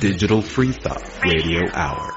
Digital Free Thought Radio Hour.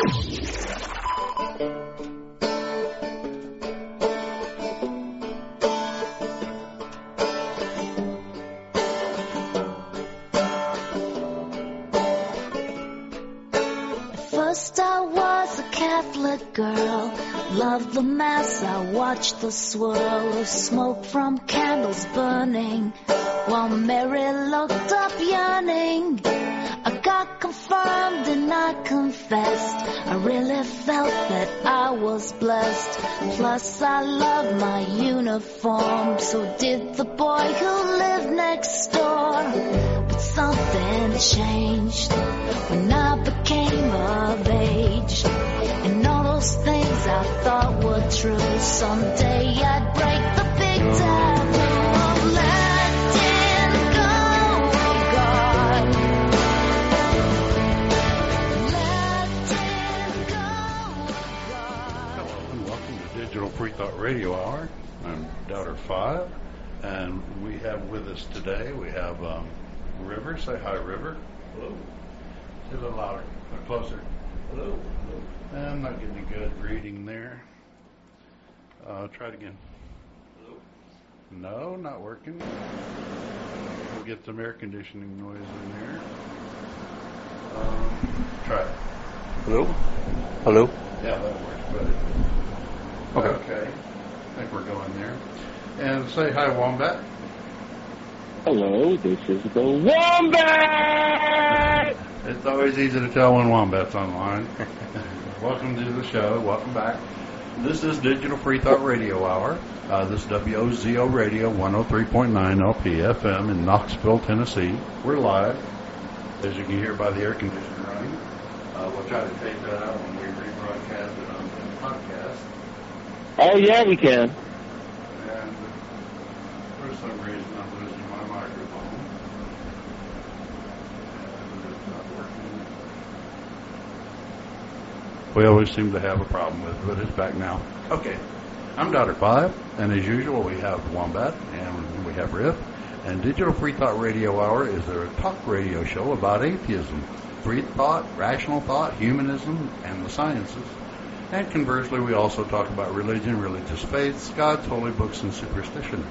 First I was a Catholic girl, loved the Mass, I watched the swirl of smoke from candles burning, while Mary looked up yearning. I got confirmed and I confessed, I really felt that I was blessed. Plus I loved my uniform, so did the boy who lived next door. But something changed when I became of age, and all those things I thought were true, someday I'd break the big taboo of letting go of God. Letting go of God. Hello and welcome to Digital Free Thought Radio Hour. I'm Doubter 5, and we have with us today, we have River. Say hi, River. Hello. Say a little louder, or closer. Hello. Hello. I'm not getting a good reading there. Try it again. Hello. No, not working. We'll get some air conditioning noise in here. Try it. Hello? Hello? Yeah, that works better. Okay. I think we're going there. And say hi, Wombat. Hello, this is the Wombat! It's always easy to tell when Wombat's online. Welcome to the show. Welcome back. This is Digital Free Thought Radio Hour. This is WOZO Radio 103.9 LP FM in Knoxville, Tennessee. We're live, as you can hear by the air conditioner running. We'll try to take that out when we rebroadcast it on the podcast. Oh, yeah, we can. And for some reason, I'm losing my microphone. And it's not working. We always seem to have a problem with it, but it's back now. Okay. I'm Doubter 5, and as usual, we have Wombat, and we have Riff. And Digital Free Thought Radio Hour is a talk radio show about atheism, free thought, rational thought, humanism, and the sciences. And conversely, we also talk about religion, religious faiths, God's holy books, and superstition.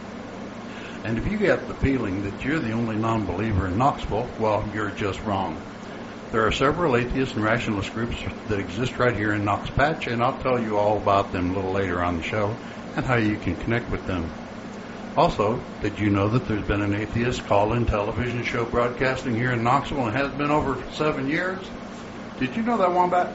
And if you get the feeling that you're the only non-believer in Knoxville, well, you're just wrong. There are several atheist and rationalist groups that exist right here in Knox Patch, and I'll tell you all about them a little later on the show and how you can connect with them. Also, did you know that there's been an atheist call-in television show broadcasting here in Knoxville and has been over 7 years? Did you know that, Wombat?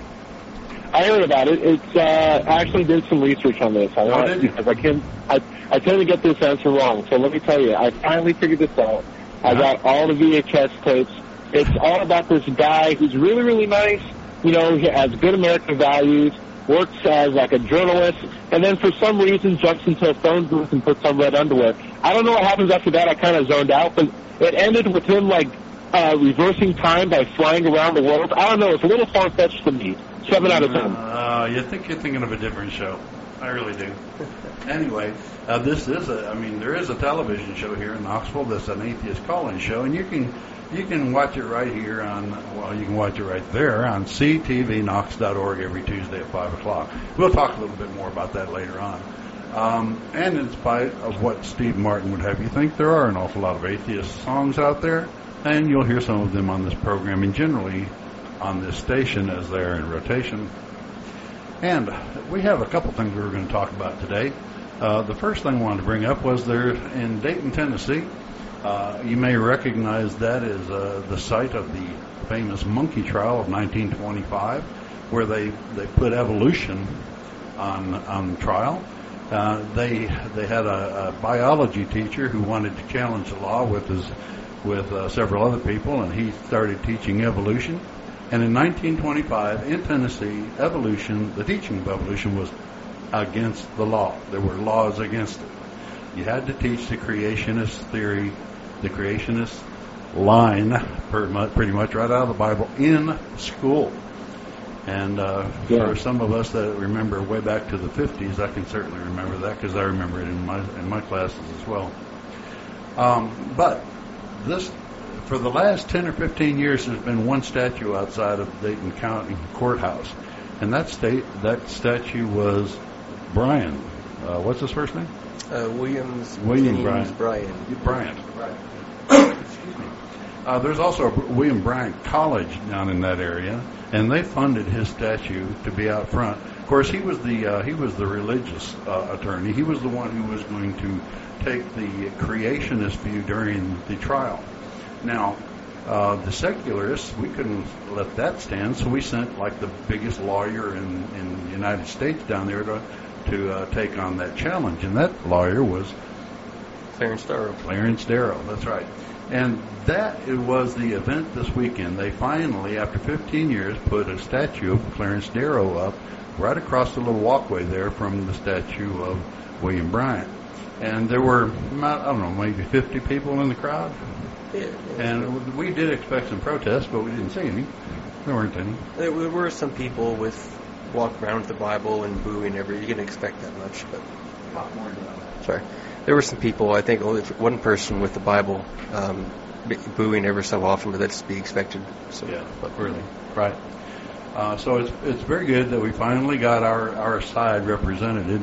I heard about it. It's I actually did some research on this. Did you? Because I tend to get this answer wrong. So let me tell you, I finally figured this out. I got all the VHS tapes. It's all about this guy who's really, really nice. You know, he has good American values, works as like a journalist, and then for some reason jumps into a phone booth and puts on red underwear. I don't know what happens after that. I kind of zoned out, but it ended with him like reversing time by flying around the world. I don't know. It's a little far-fetched to me. 7 out of 10. You think you're thinking of a different show. I really do. Anyway, there is a television show here in Knoxville that's an atheist call-in show, and you can watch it right here you can watch it right there on ctvknox.org every Tuesday at 5 o'clock. We'll talk a little bit more about that later on. And in spite of what Steve Martin would have you think, there are an awful lot of atheist songs out there, and you'll hear some of them on this program and generally on this station as they're in rotation. And we have a couple things we were going to talk about today. The first thing I wanted to bring up was there in Dayton, Tennessee. You may recognize that as the site of the famous monkey trial of 1925, where they put evolution on trial. They had a biology teacher who wanted to challenge the law with several other people, and he started teaching evolution. And in 1925, in Tennessee, the teaching of evolution was against the law. There were laws against it. You had to teach the creationist theory, the creationist line, pretty much right out of the Bible, in school. And for some of us that remember way back to the 50s, I can certainly remember that because I remember it in my classes as well. But this for the last 10 or 15 years, there's been one statue outside of Dayton County Courthouse, and that statue was Brian. What's his first name? William Bryant. Bryant. Right. Excuse me. There's also a William Bryant College down in that area, and they funded his statue to be out front. Of course, he was the religious attorney. He was the one who was going to take the creationist view during the trial. Now, the secularists, we couldn't let that stand, so we sent like the biggest lawyer in the United States down there to take on that challenge, and that lawyer was Clarence Darrow. Clarence Darrow, that's right. And that was the event this weekend. They finally, after 15 years, put a statue of Clarence Darrow up right across the little walkway there from the statue of William Bryant. And there were, I don't know, maybe 50 people in the crowd. Yeah. And we did expect some protests, but we didn't see any. There weren't any. There were some people walking around with the Bible and booing every. You can expect that much, but A lot more than that. sorry. There were some people. I think only one person with the Bible booing every so often, but that's to be expected. So, Yeah, but really, right. So it's very good that we finally got our side represented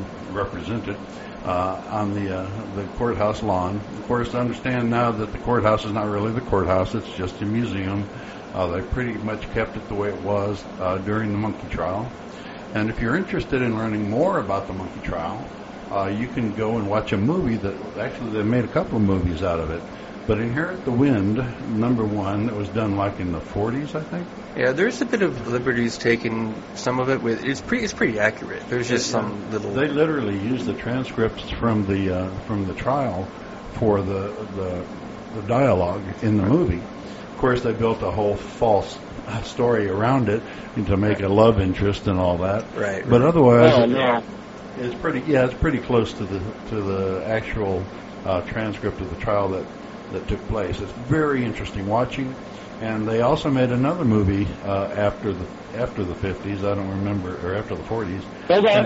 on the courthouse lawn. Of course, understand now that the courthouse is not really the courthouse; it's just a museum. They pretty much kept it the way it was during the monkey trial. And if you're interested in learning more about the monkey trial, you can go and watch a movie that actually they made a couple of movies out of it. But Inherit the Wind, #1, that was done like in the 40s, I think. yeah, there's a bit of liberties taken. Some of it with it's pretty accurate. There's just some little. They literally used the transcripts from the trial for the dialogue in the movie. Of course, they built a whole false story around it to make a love interest and all that. Right. But otherwise, Oh, no. it's pretty close to the actual transcript of the trial that took place. It's very interesting watching. And they also made another movie after the 50s. I don't remember, or after the 40s. Hold on.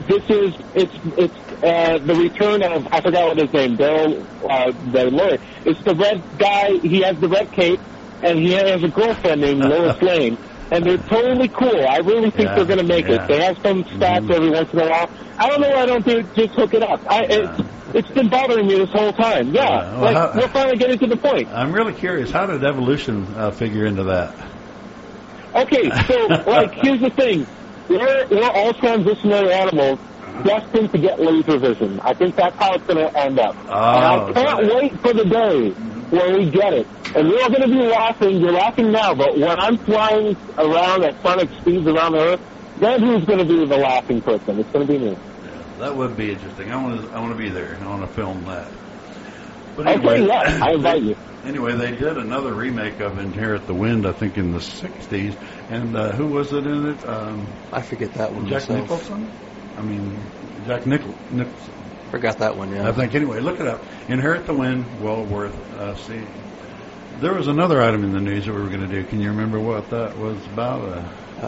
It's the return of, I forgot what his name, Bill, the lawyer. It's the red guy. He has the red cape, and he has a girlfriend named Lois Lane. And they're totally cool. I really think they're going to make it. They have some stats every once in a while. I don't know why I don't just hook it up. It's been bothering me this whole time. Yeah, we're finally getting to the point. I'm really curious. How did evolution figure into that? Okay, so, here's the thing. We're all transitionary animals destined to get laser vision. I think that's how it's going to end up. And I can't wait for the day where we get it. And you're all going to be laughing. You're laughing now, but when I'm flying around at sonic speeds around the Earth, then who's going to be the laughing person? It's going to be me. That would be interesting. I want to be there. I want to film that. But anyway, Okay, yeah, I invite you. Anyway, they did another remake of Inherit the Wind, I think, in the 60s. And who was it in it? I forget that one. Jack myself. Nicholson? Jack Nicholson. Forgot that one, yeah. I think, anyway, look it up. Inherit the Wind, well worth seeing. There was another item in the news that we were going to do. Can you remember what that was about?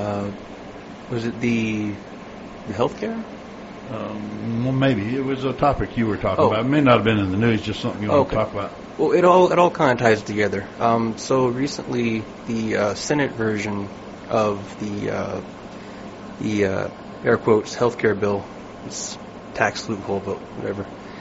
Was it the healthcare? Well, maybe. It was a topic you were talking about. It may not have been in the news, just something you want to talk about. Well, it all kind of ties together. So recently, the Senate version of the air quotes healthcare bill, it's tax loophole, but whatever,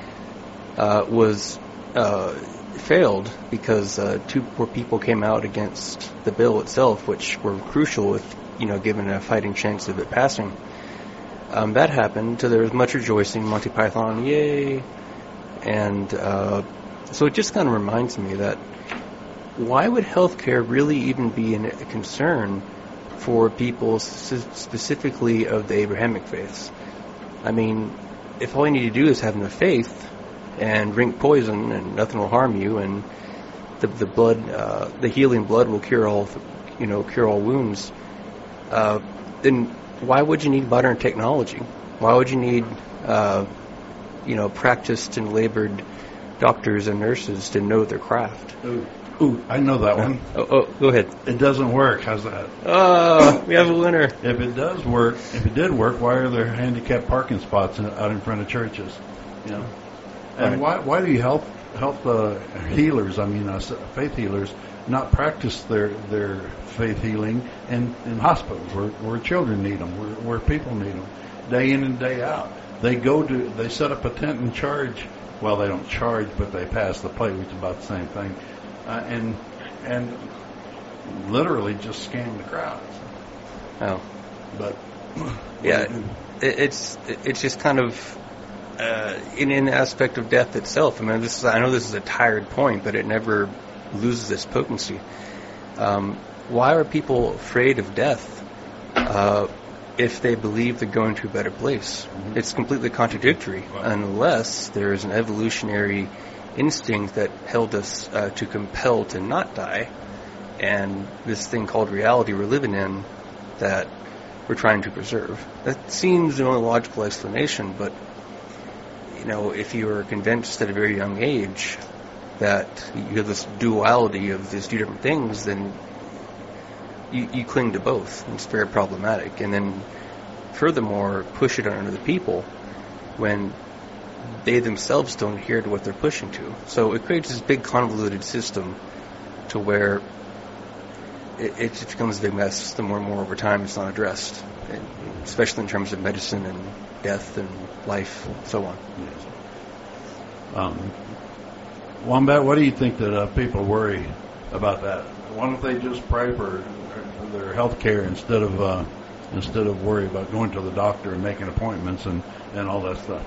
was failed because two poor people came out against the bill itself, which were crucial if given a fighting chance of it passing. That happened, so there was much rejoicing, Monty Python, yay! And so it just kind of reminds me that why would healthcare really even be a concern for people specifically of the Abrahamic faiths? I mean, if all you need to do is have enough faith and drink poison and nothing will harm you, and the blood, the healing blood will cure all wounds, then why would you need modern technology? Why would you need, practiced and labored doctors and nurses to know their craft? Ooh, I know that one. Oh, go ahead. It doesn't work. How's that? Oh, we have a winner. If it did work, why are there handicapped parking spots out in front of churches? And why do health healers, faith healers, not practice their faith healing in hospitals where children need them, where people need them, day in and day out. They set up a tent and charge. Well, they don't charge, but they pass the plate, which is about the same thing, and literally just scam the crowds. Oh, but yeah, it's just kind of in an aspect of death itself. I mean, I know this is a tired point, but it never loses its potency. Why are people afraid of death if they believe they're going to a better place? Mm-hmm. It's completely contradictory, unless there is an evolutionary instinct that held us to compel to not die, and this thing called reality we're living in that we're trying to preserve. That seems the only logical explanation, but if you are convinced at a very young age that you have this duality of these two different things, then you cling to both. It's very problematic. And then furthermore, push it on other people when they themselves don't adhere to what they're pushing to. So it creates this big convoluted system to where it just becomes a big mess the more and more over time it's not addressed, and especially in terms of medicine and death and life and so on. Yes. Wombat, what do you think that people worry about that? Why don't they just pray for their health care instead of worry about going to the doctor and making appointments and all that stuff?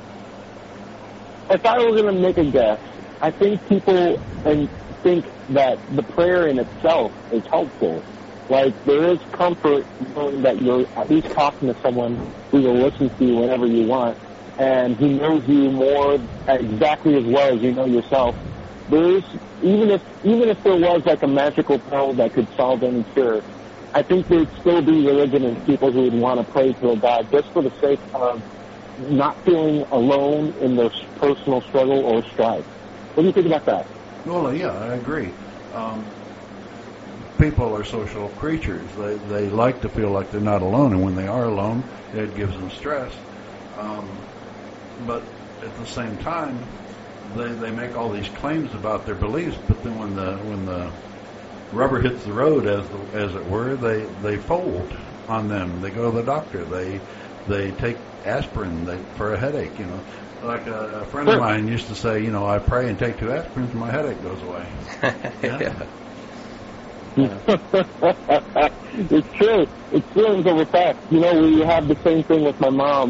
If I were going to make a guess, I think people think that the prayer in itself is helpful. Like, there is comfort knowing that you're at least talking to someone who will listen to you whenever you want, and who knows you more exactly as well as you know yourself. There's even if there was like a magical pill that could solve any cure, I think there'd still be religion and people who would want to pray to a God just for the sake of not feeling alone in their personal struggle or strife. What do you think about that? Well, yeah, I agree. People are social creatures. They like to feel like they're not alone, and when they are alone, it gives them stress. But at the same time, they make all these claims about their beliefs. But then when the rubber hits the road, as it were, they fold on them. They go to the doctor. They take aspirin for a headache. Like a friend of mine used to say, I pray and take 2 aspirins and my headache goes away. Yeah. It's true. It's feelings over facts. We have the same thing with my mom.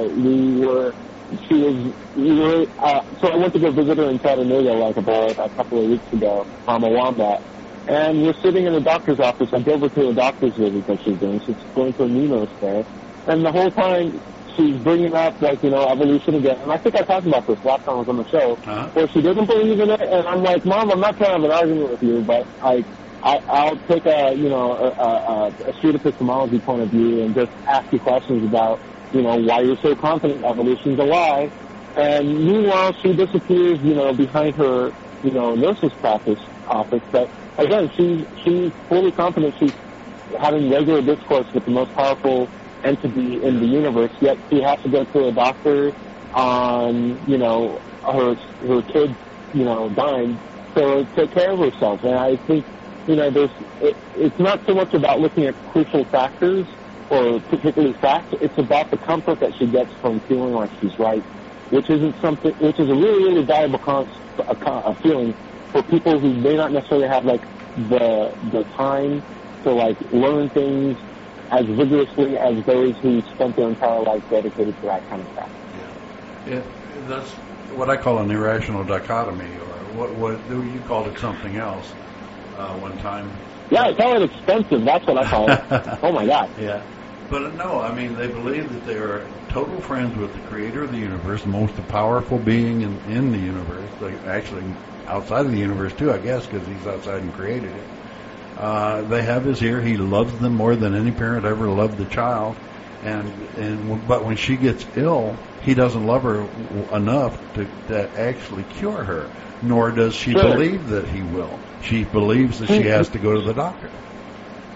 So I went to go visit her in Chattanooga about a couple of weeks ago, Mama Wombat. And we're sitting in the doctor's office. I drove her to a doctor's visit that she's doing. She's going to a Nemos there. And the whole time, she's bringing up, evolution again. And I think I talked about this last time I was on the show, where she doesn't believe in it. And I'm like, Mom, I'm not trying to have an argument with you, but I'll take a street epistemology point of view and just ask you questions about, why you're so confident evolution's a lie. And meanwhile, she disappears, behind her, nurse's practice office. But again, she's fully confident she's having regular discourse with the most powerful entity in the universe, yet she has to go to a doctor on, her kid, dying to take care of herself. And I think, it's not so much about looking at crucial factors or particularly facts. It's about the comfort that she gets from feeling like she's right, which is a really, really valuable feeling for people who may not necessarily have the time to learn things as vigorously as those who spent their entire life dedicated to that kind of stuff. Yeah, that's what I call an irrational dichotomy, or what you called it something else one time. Yeah, I call it expensive. That's what I call it. Oh my God. Yeah, but no, they believe that they are total friends with the creator of the universe, the most powerful being in the universe. Actually, outside of the universe too, I guess, because he's outside and created it. They have his ear. He loves them more than any parent ever loved the child. But when she gets ill, he doesn't love her enough to actually cure her, nor does she believe that he will. She believes that she has to go to the doctor.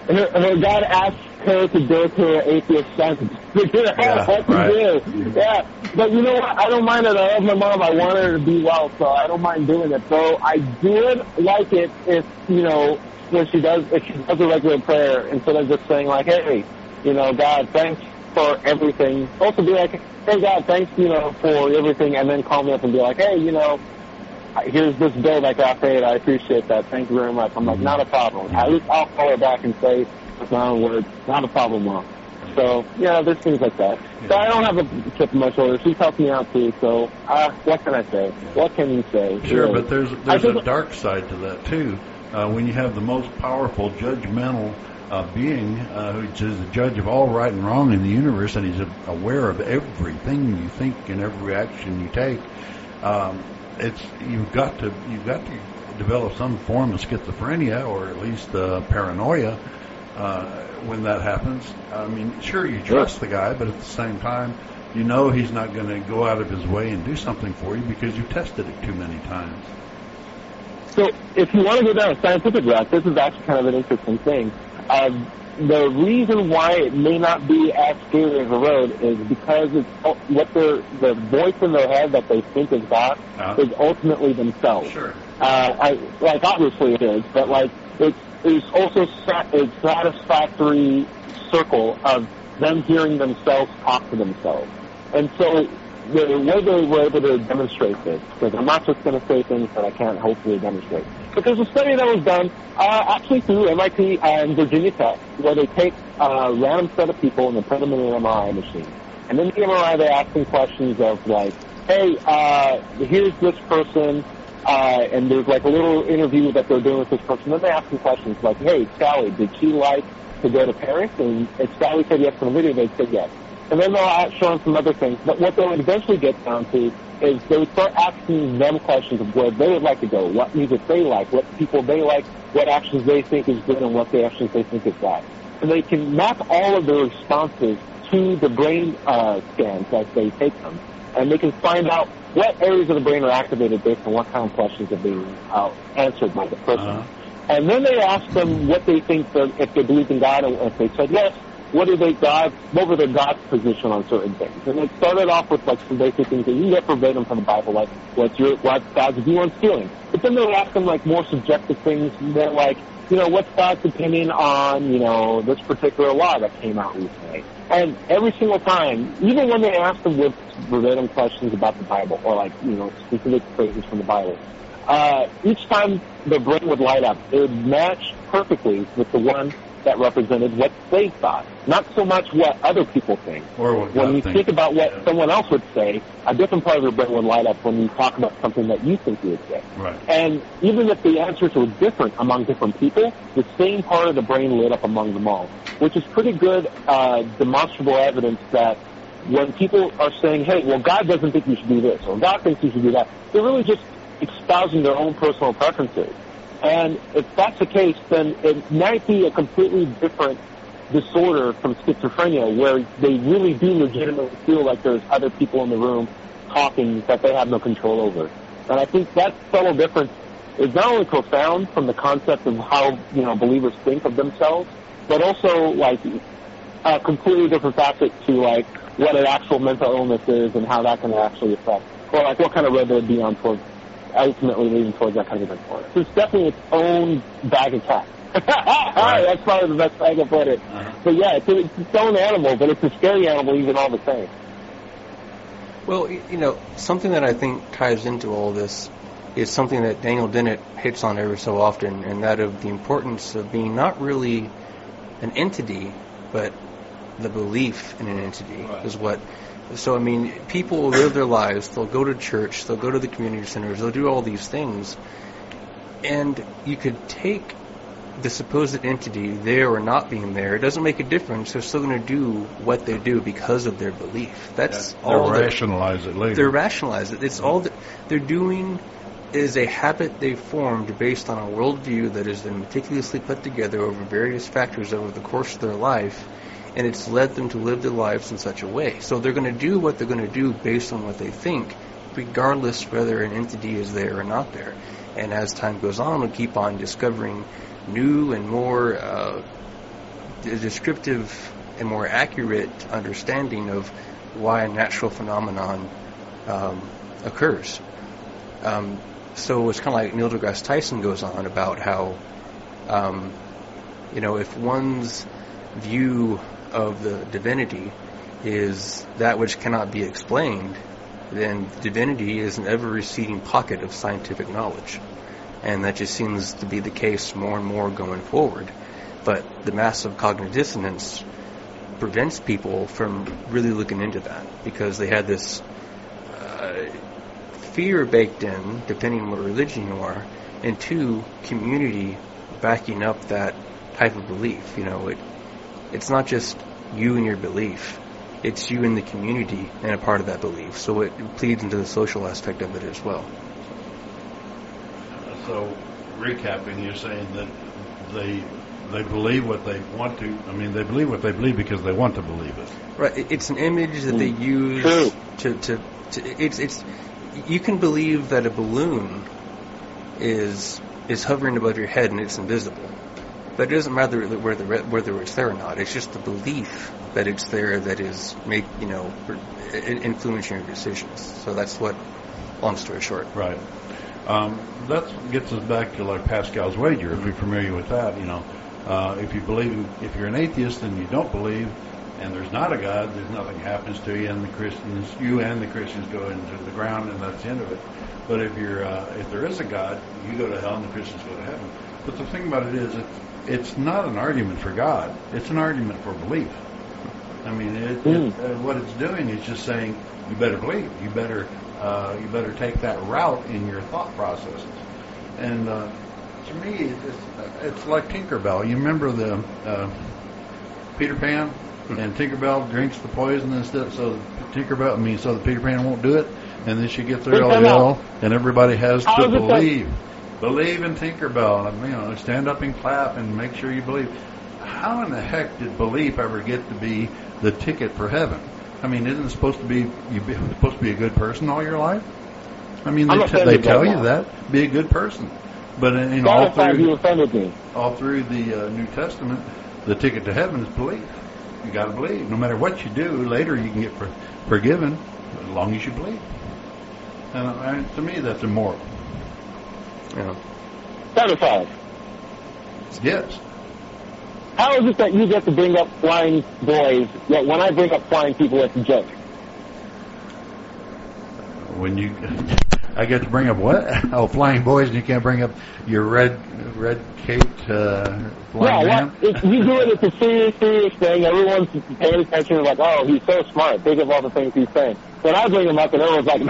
her God asks her to go to her atheist friends to figure out what to do. Yeah, but you know what? I don't mind it. I love my mom. I want her to be well, so I don't mind doing it. So I would like it if, you know, if she does a regular prayer, instead of just saying like, hey, you know, God, thanks for everything. Also be like, hey, God, thanks, you know, for everything, and then call me up and be like, hey, you know, here's this bill that got paid. I appreciate that. Thank you very much. I'm like, not a problem. At least I'll call her back and say, with my own words, not a problem, Mom. So, yeah, there's things like that. So I don't have a chip on my shoulder. She's helped me out, too. So, what can I say? What can you say? Sure, really? But there's a dark side to that, too. When you have the most powerful, judgmental being, which is the judge of all right and wrong in the universe, and he's aware of everything you think and every action you take, you've got to develop some form of schizophrenia, or at least paranoia, when that happens. I mean, sure, you trust the guy, but at the same time, you know he's not going to go out of his way and do something for you because you've tested it too many times. So if you want to go down a scientific route, this is actually kind of an interesting thing. The reason why it may not be as scary as a road is because it's the voice in their head that they think is God is ultimately themselves. Sure. Obviously it is, but like it's also a satisfactory circle of them hearing themselves talk to themselves. And so the way they were able to demonstrate this, because I'm not just going to say things that I can't hopefully demonstrate. But there's a study that was done actually through MIT and Virginia Tech, where they take a random set of people and they put them in an MRI machine. And in the MRI, they ask them questions of like, hey, here's this person, and there's like a little interview that they're doing with this person. Then they ask them questions like, hey, Sally, did she like to go to Paris? And if Sally said yes in the video, they'd say yes. And then they'll show them some other things. But what they'll eventually get down to is they would start asking them questions of where they would like to go, what music they like, what people they like, what actions they think is good, and what the actions they think is bad. And they can map all of their responses to the brain scans as they take them. And they can find out what areas of the brain are activated based on what kind of questions are being answered by the person. And then they ask them what they think, if they believe in God, and if they said yes, what were their God's position on certain things? And it started off with like some basic things that you can get verbatim from the Bible, like what's God's view on stealing. But then they ask them like more subjective things, more like, you know, what's God's opinion on, you know, this particular law that came out recently? And every single time, even when they ask them with verbatim questions about the Bible, or like, you know, specific phrases from the Bible, each time the brain would light up, it would match perfectly with the one that represented what they thought, not so much what other people think. Or what when you God think about what someone else would say, a different part of your brain would light up when you talk about something that you think you would say. Right. And even if the answers were different among different people, the same part of the brain lit up among them all, which is pretty good demonstrable evidence that when people are saying, hey, well, God doesn't think you should do this, or God thinks you should do that, they're really just espousing their own personal preferences. And if that's the case, then it might be a completely different disorder from schizophrenia, where they really do legitimately feel like there's other people in the room talking that they have no control over. And I think that subtle difference is not only profound from the concept of how, you know, believers think of themselves, but also like a completely different facet to like what an actual mental illness is and how that can actually affect, or like what kind of road they would be on towards ultimately leading towards that kind of event. So it's definitely its own bag of cats. Right. That's probably the best way I can put it. But yeah, it's its own animal, but it's a scary animal even all the same. Well, you know, something that I think ties into all this is something that Daniel Dennett hits on every so often, and that of the importance of being not really an entity, but the belief in an entity is what. So, I mean, people will live their lives, they'll go to church, they'll go to the community centers, they'll do all these things, and you could take the supposed entity there or not being there. It doesn't make a difference. They're still going to do what they do because of their belief. That's all. They'll rationalize it later. They're rationalize it. It's all that they're doing is a habit they've formed based on a worldview that has been meticulously put together over various factors over the course of their life, and it's led them to live their lives in such a way. So they're going to do what they're going to do based on what they think, regardless whether an entity is there or not there. And as time goes on, we'll keep on discovering new and more a descriptive and more accurate understanding of why a natural phenomenon occurs. So it's kind of like Neil deGrasse Tyson goes on about how, if one's view of the divinity is that which cannot be explained, then divinity is an ever-receding pocket of scientific knowledge. And that just seems to be the case more and more going forward. But the massive cognitive dissonance prevents people from really looking into that, because they had this fear baked in, depending on what religion you are, and two, community backing up that type of belief. It's not just you and your belief. It's you and the community and a part of that belief. So it bleeds into the social aspect of it as well. So, recapping, you're saying that they believe what they want to. I mean, they believe what they believe because they want to believe it. Right. It's an image that they use to. It's. You can believe that a balloon is hovering above your head and it's invisible, but it doesn't matter whether it's there or not. It's just the belief that it's there that is influencing your decisions. So that's what. Long story short. Right. That gets us back to like Pascal's wager. If you're familiar with that, if you're an atheist and you don't believe, and there's not a God, there's nothing happens to you, and you and the Christians go into the ground, and that's the end of it. But if there is a God, you go to hell, and the Christians go to heaven. But the thing about it is, it's not an argument for God; it's an argument for belief. I mean, what it's doing is just saying, you better believe, you better take that route in your thought processes. And to me, it's like Tinkerbell. You remember the Peter Pan, and Tinkerbell drinks the poison and stuff. So the Peter Pan won't do it, and then she gets there all yellow, and everybody has to believe in Tinkerbell, and stand up and clap and make sure you believe. How in the heck did belief ever get to be the ticket for heaven? I mean, isn't it supposed to be supposed to be a good person all your life? I mean, they tell you that, be a good person, but all through the New Testament, the ticket to heaven is belief. You got to believe. No matter what you do, later you can get forgiven, as long as you believe. And to me, that's immoral. Yeah. 5. Yes. How is it that you get to bring up flying boys, yet when I bring up flying people, it's a joke? I get to bring up what? Oh, flying boys, and you can't bring up your red caped flying man? If you do it, it's a serious thing. Everyone's paying attention, like, oh, he's so smart. Think of all the things he's saying. When I bring him up, and everyone's like,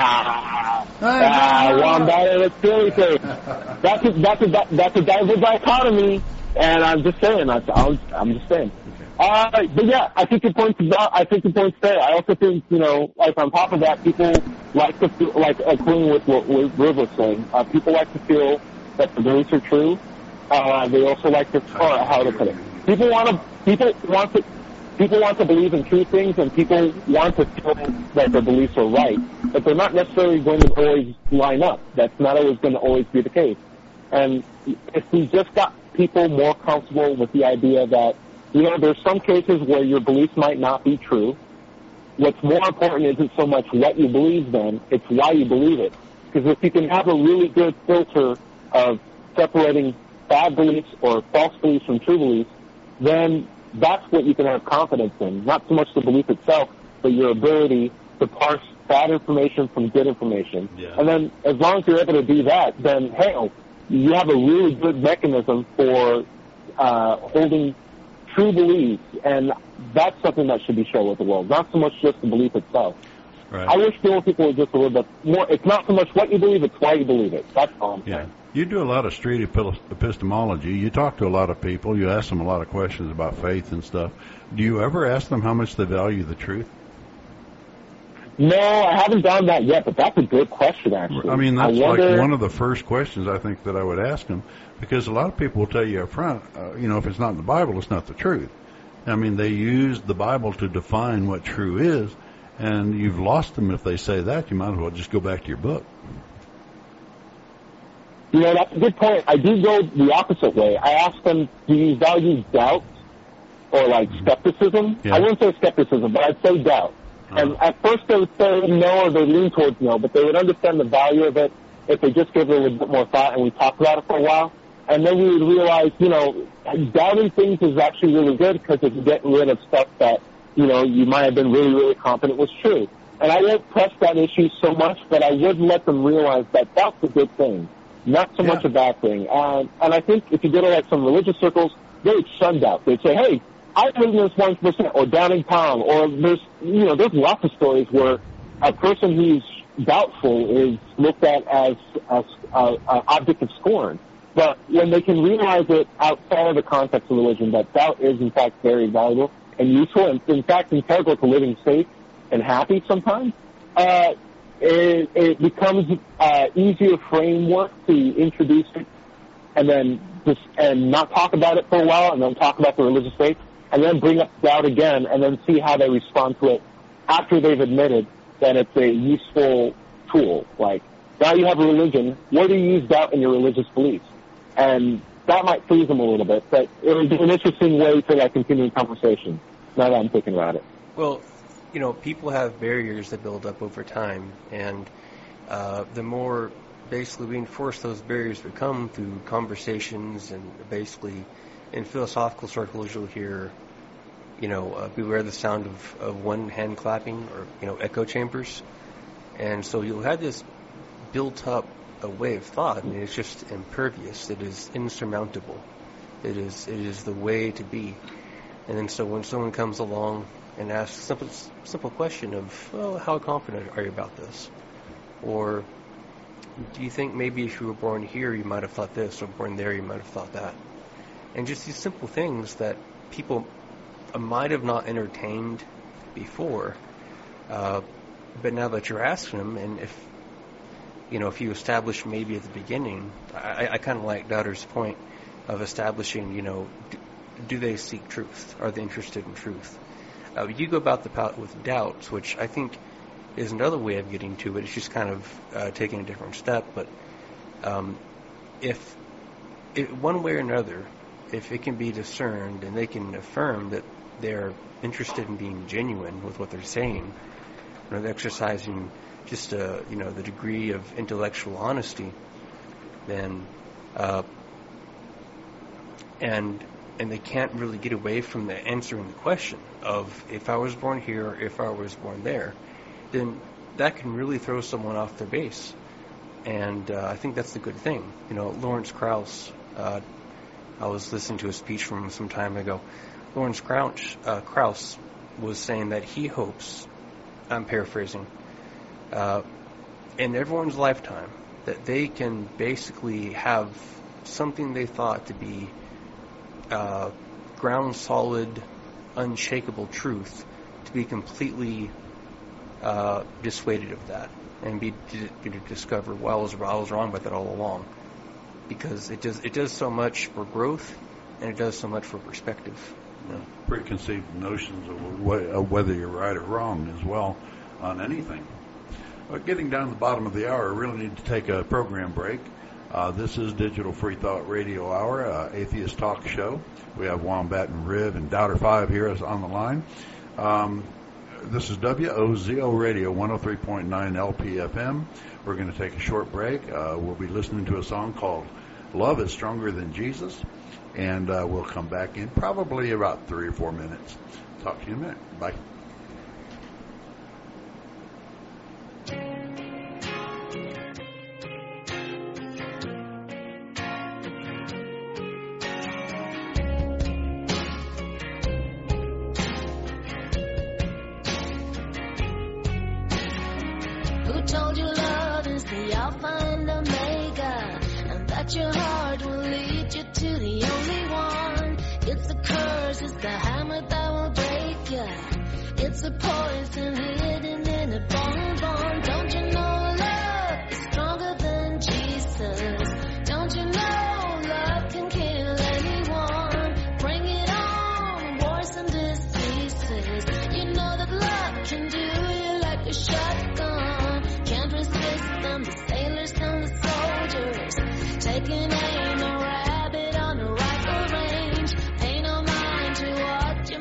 wombat, and it's silly thing. That's a diverse dichotomy. And I'm just saying, I'm just saying. But yeah, I think the point's fair. I also think, like on top of that, people like to feel, like agreeing with what Riv was saying, people like to feel that the beliefs are true. They also like to, how to put it. People want to believe in true things, and people want to feel that their beliefs are right. But they're not necessarily going to always line up. That's not always going to always be the case. And if we just got people more comfortable with the idea that, there's some cases where your beliefs might not be true. What's more important isn't so much what you believe then, it's why you believe it. Because if you can have a really good filter of separating bad beliefs or false beliefs from true beliefs, then that's what you can have confidence in. Not so much the belief itself, but your ability to parse bad information from good information. Yeah. And then as long as you're able to do that, then, hey, you have a really good mechanism for holding true beliefs, and that's something that should be shared with the world, not so much just the belief itself. Right. I wish more people would just a little bit more. It's not so much what you believe, it's why you believe it. That's all I'm saying. You do a lot of street epistemology. You talk to a lot of people. You ask them a lot of questions about faith and stuff. Do you ever ask them how much they value the truth? No, I haven't done that yet, but that's a good question, actually. I mean, that's like one of the first questions I think that I would ask them, because a lot of people will tell you up front, if it's not in the Bible, it's not the truth. I mean, they use the Bible to define what true is, and you've lost them if they say that. You might as well just go back to your book. That's a good point. I do go the opposite way. I ask them, do you value doubt or like skepticism. Yeah. I wouldn't say skepticism, but I'd say doubt. And at first they would say no, or they lean towards no, but they would understand the value of it if they just gave it a little bit more thought and we talked about it for a while. And then we would realize, doubting things is actually really good because it's getting rid of stuff that, you might have been really, really confident was true. And I won't press that issue so much, but I would let them realize that that's a good thing, not so much a bad thing. And I think if you go to like some religious circles, they would shun doubt. They'd say, hey, I believe in this 1%, or doubting Tom, or there's lots of stories where a person who's doubtful is looked at as an object of scorn. But when they can realize it outside of the context of religion, that doubt is in fact very valuable and useful, and in fact integral to living safe and happy sometimes, it becomes easier framework to introduce it and then and not talk about it for a while and then talk about the religious faith and then bring up doubt again and then see how they respond to it after they've admitted that it's a useful tool. Like, now you have a religion, where do you use doubt in your religious beliefs? And that might freeze them a little bit, but it would be an interesting way for that continuing conversation, now that I'm thinking about it. Well, people have barriers that build up over time, and the more basically we enforce those barriers become through conversations and basically in philosophical circles you'll hear, beware the sound of one hand clapping or, echo chambers. And so you'll have this built up a way of thought. I mean, it's just impervious. It is insurmountable. It is the way to be. And then so when someone comes along and asks a simple question of, well, how confident are you about this? Or do you think maybe if you were born here you might have thought this, or born there you might have thought that? And just these simple things that people might have not entertained before, but now that you're asking them, and if you establish maybe at the beginning, I kind of like Dowder's point of establishing, do they seek truth? Are they interested in truth? You go about the path with doubts, which I think is another way of getting to it. It's just kind of taking a different step. But if one way or another, if it can be discerned and they can affirm that they're interested in being genuine with what they're saying, they're exercising just the degree of intellectual honesty, then and they can't really get away from the answering the question of if I was born here or if I was born there, then that can really throw someone off their base. And I think that's the good thing. Lawrence Krauss, I was listening to a speech from him some time ago. Lawrence Krauss was saying that he hopes, I'm paraphrasing, in everyone's lifetime, that they can basically have something they thought to be ground solid, unshakable truth, to be completely dissuaded of that and be to discover, well, I was wrong about that all along, because it does so much for growth and it does so much for perspective. Preconceived notions of whether you're right or wrong as well on anything. But getting down to the bottom of the hour, I really need to take a program break. This is Digital Free Thought Radio Hour, Atheist Talk Show. We have Wombat and Riv and Doubter 5 here on the line. This is WOZO Radio 103.9 LPFM. We're going to take a short break. We'll be listening to a song called Love is Stronger Than Jesus, and we'll come back in probably about 3 or 4 minutes. Talk to you in a minute. Bye. Told you love is the Alpha and Omega, and that your heart will lead you to the only one. It's a curse, it's the hammer that will break you. It's a poison hidden in a bonbon. Don't you know love is stronger than Jesus? Don't you know love can kill anyone? Bring it on, wars and diseases. You know that love can do you like a shotgun. Can't resist them, the sailors and the soldiers. Taking aim, a rabbit on a rifle range. Pay no mind to what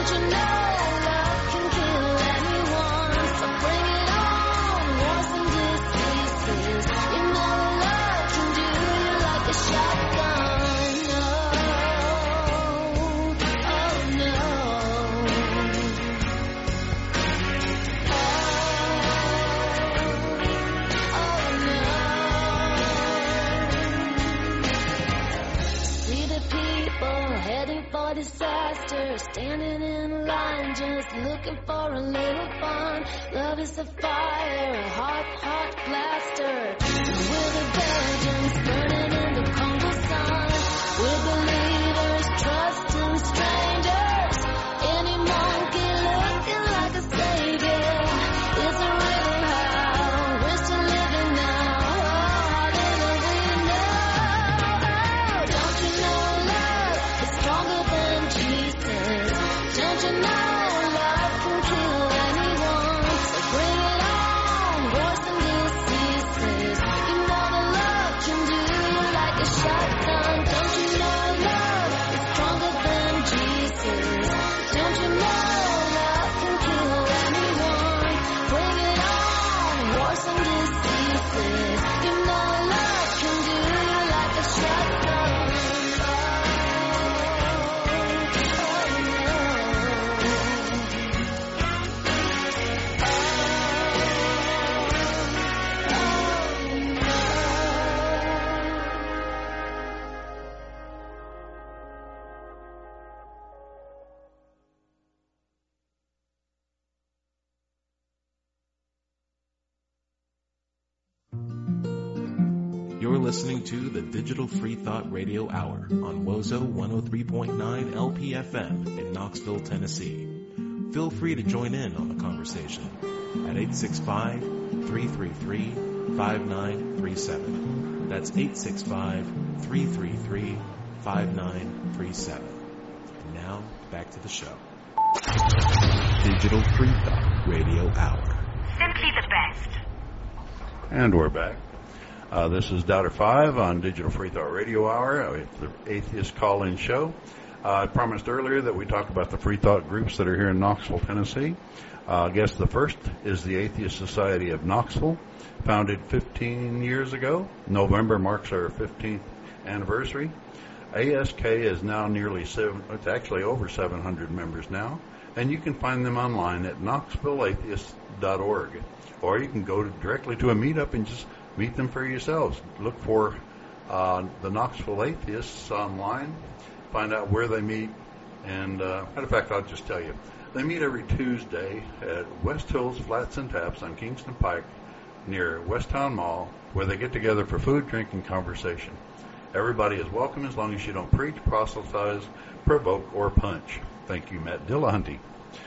Don't you know love can kill anyone? So bring it on, wars and diseases. You know love can do you like a shotgun. For disaster, standing in line, just looking for a little fun. Love is a fire, a hot blaster. We're the Belgians burning in the Congo sun. We're believers, trusting strangers. Any monkey looking like a savior. Is it really how we're still living now? How little we know. Don't you know love is stronger than Jesus? Don't you know love can kill anyone? So bring it on, wars and diseases. You know that love can do you like a shotgun. Don't you know love is stronger than Jesus? Don't you know love can kill anyone? Bring it on, wars and diseases. You know love can do you like a shotgun. You're listening to the Digital Free Thought Radio Hour on WOZO 103.9 LPFM in Knoxville, Tennessee. Feel free to join in on the conversation at 865-333-5937. That's 865-333-5937. And now, back to the show. Digital Free Thought Radio Hour. Simply the best. And we're back. This is Doubter 5 on Digital Free Thought Radio Hour. It's the Atheist Call-In Show. I promised earlier that we talk about the free thought groups that are here in Knoxville, Tennessee. I guess the first is the Atheist Society of Knoxville, founded 15 years ago. November marks our 15th anniversary. ASK is now it's actually over 700 members now, and you can find them online at knoxvilleatheists.org, or you can go directly to a meetup and just meet them for yourselves. Look for the Knoxville Atheists online, find out where they meet, and matter of fact, I'll just tell you. They meet every Tuesday at West Hills Flats and Taps on Kingston Pike near Westtown Mall, where they get together for food, drink, and conversation. Everybody is welcome as long as you don't preach, proselytize, provoke, or punch. Thank you, Matt Dillahunty.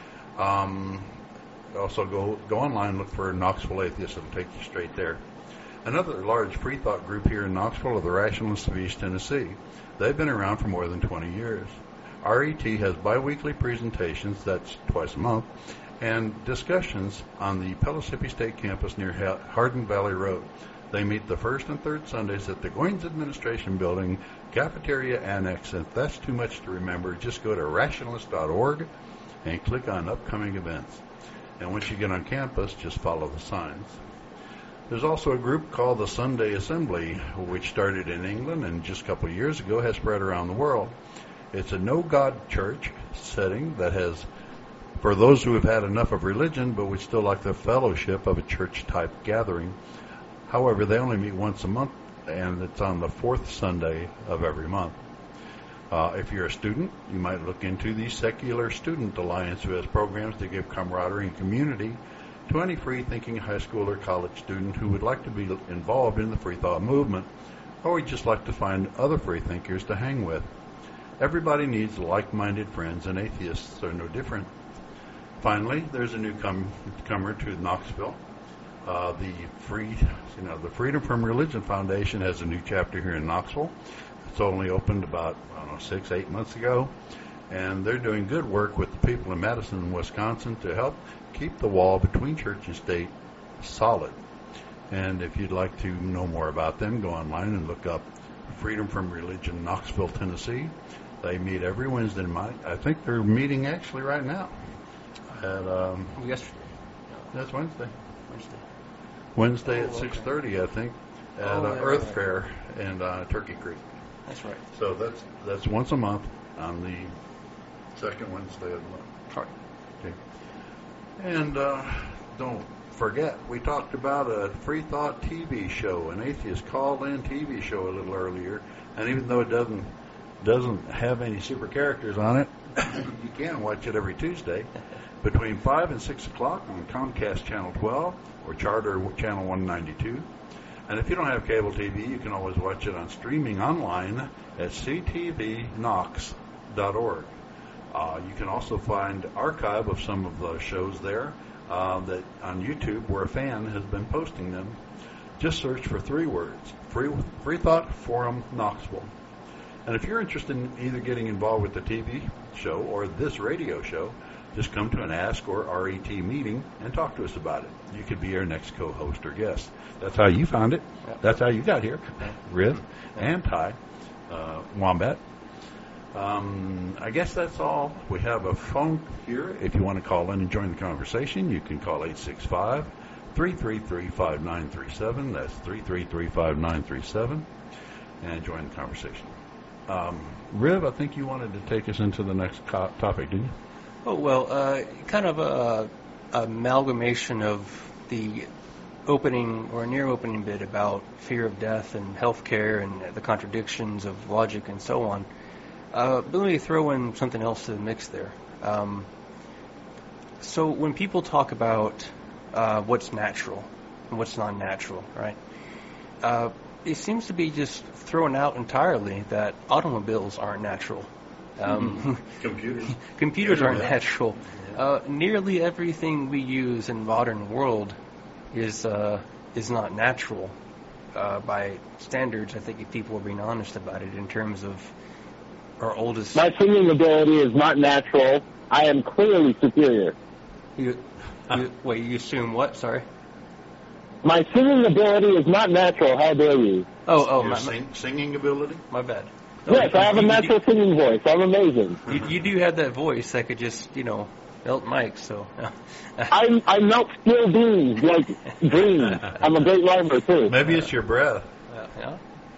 Also, go online, look for Knoxville Atheists. It'll take you straight there. Another large free thought group here in Knoxville are the Rationalists of East Tennessee. They've been around for more than 20 years. RET has biweekly presentations, that's twice a month, and discussions on the Pellissippi State Campus near Hardin Valley Road. They meet the first and third Sundays at the Goins Administration Building, Cafeteria Annex. And if that's too much to remember, just go to rationalist.org and click on upcoming events. And once you get on campus, just follow the signs. There's also a group called the Sunday Assembly, which started in England and just a couple of years ago has spread around the world. It's a no-God church setting that has, for those who have had enough of religion but would still like the fellowship of a church-type gathering. However, they only meet once a month, and it's on the fourth Sunday of every month. If you're a student, you might look into the Secular Student Alliance, who has programs to give camaraderie and community to any free-thinking high school or college student who would like to be involved in the free thought movement, or would just like to find other free thinkers to hang with. Everybody needs like-minded friends, and atheists are no different. Finally, there's a newcomer to Knoxville. The Freedom from Religion Foundation has a new chapter here in Knoxville. It's only opened about 6-8 months ago, and they're doing good work with the people in Madison and Wisconsin to help keep the wall between church and state solid. And if you'd like to know more about them, go online and look up Freedom from Religion Knoxville, Tennessee. They meet every Wednesday night. I think they're meeting actually right now. At Yesterday. that's Wednesday. Wednesday. Wednesday at 6:30, I think, at Earth Fair in Turkey Creek. That's right. So that's once a month on the second Wednesday of the month. Sorry. Okay. And don't forget, we talked about a Free Thought TV show, an atheist called-in TV show a little earlier. And even though it doesn't have any super characters on it, you can watch it every Tuesday between 5 and 6 o'clock on Comcast Channel 12 or Charter Channel 192. And if you don't have cable TV, you can always watch it on streaming online at ctvnox.org. You can also find archive of some of the shows there that on YouTube where a fan has been posting them. Just search for 3 words, Free Thought Forum Knoxville. And if you're interested in either getting involved with the TV show or this radio show, just come to an Ask or RET meeting and talk to us about it. You could be our next co-host or guest. That's how you found it. That's how you got here, Riv and Ty, Wombat. I guess that's all. We have a phone here. If you want to call in and join the conversation, you can call 865-333-5937. That's 333-5937, and join the conversation. Riv, I think you wanted to take us into the next topic, didn't you? Oh, well, kind of a amalgamation of the opening or near opening bit about fear of death and healthcare and the contradictions of logic and so on. But let me throw in something else to the mix there. So when people talk about what's natural and what's not natural, right? It seems to be just thrown out entirely that automobiles aren't natural. Computers aren't natural. Nearly everything we use in the modern world is not natural by standards. I think if people are being honest about it in terms of our oldest. My singing ability is not natural. I am clearly superior. You assume what? Sorry. My singing ability is not natural. How dare you? Your singing ability? My bad. Yes, I have a natural singing voice. I'm amazing. You do have that voice that could just, melt mics, so. I melt steel beams like dreams. I'm a great rhymer, too. Maybe it's your breath. Yeah?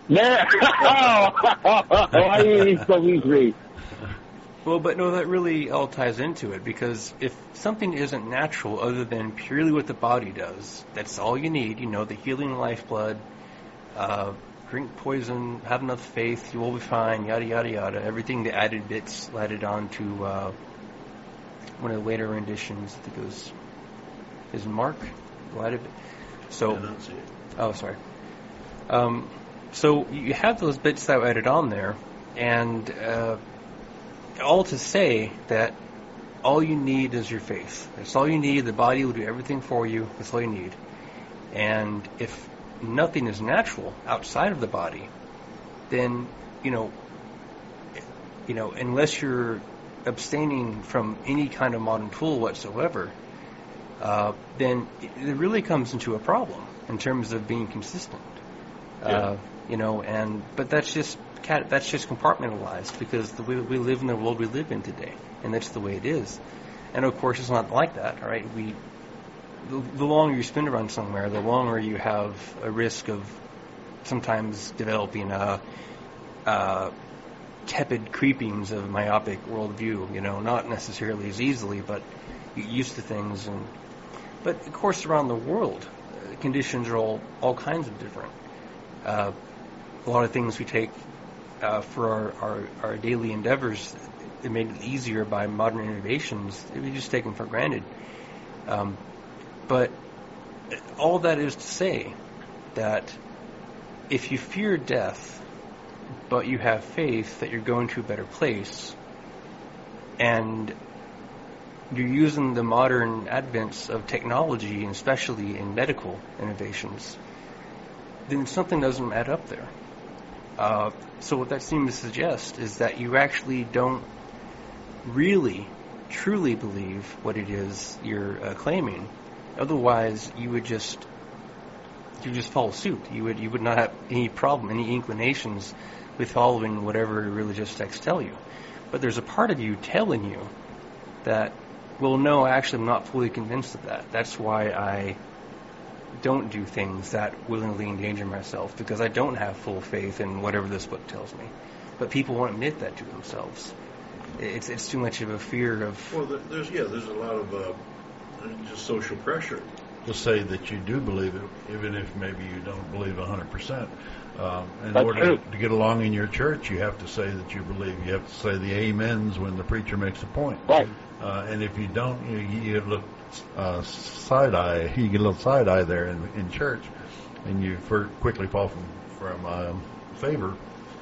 Why are you so easy? Well, but no, that really all ties into it, because if something isn't natural other than purely what the body does, that's all you need, the healing lifeblood, drink poison, have enough faith, you will be fine, yada, yada, yada. Everything, the added bits added on to one of the later renditions, I think it was, is Mark? So, oh, sorry. So you have those bits that were added on there, and all to say that all you need is your faith. That's all you need. The body will do everything for you. That's all you need. And if nothing is natural outside of the body, then, unless you're abstaining from any kind of modern tool whatsoever, then it really comes into a problem in terms of being consistent. Yeah. But that's just compartmentalized because we live in the world we live in today, and that's the way it is. And of course, it's not like that. All right, the longer you spend around somewhere, the longer you have a risk of sometimes developing tepid creepings of myopic worldview. Not necessarily as easily, but you get used to things. But of course, around the world, conditions are all kinds of different. A lot of things we take for our daily endeavors, it made it easier by modern innovations. We just take them for granted. But all that is to say that if you fear death, but you have faith that you're going to a better place, and you're using the modern advents of technology, and especially in medical innovations, then something doesn't add up there. So what that seems to suggest is that you actually don't really, truly believe what it is you're claiming. Otherwise, you would just follow suit. You would not have any problem, any inclinations with following whatever religious texts tell you. But there's a part of you telling you that, well, no, actually I'm not fully convinced of that. That's why I don't do things that willingly endanger myself, because I don't have full faith in whatever this book tells me. But people won't admit that to themselves. It's too much of a fear of... Well, there's a lot of just social pressure to say that you do believe it, even if maybe you don't believe 100%. In That's order true. to get along in your church, you have to say that you believe. You have to say the amens when the preacher makes a point. Right. And if you don't, you look side eye. You get a little side eye there in church, and you quickly fall from favor.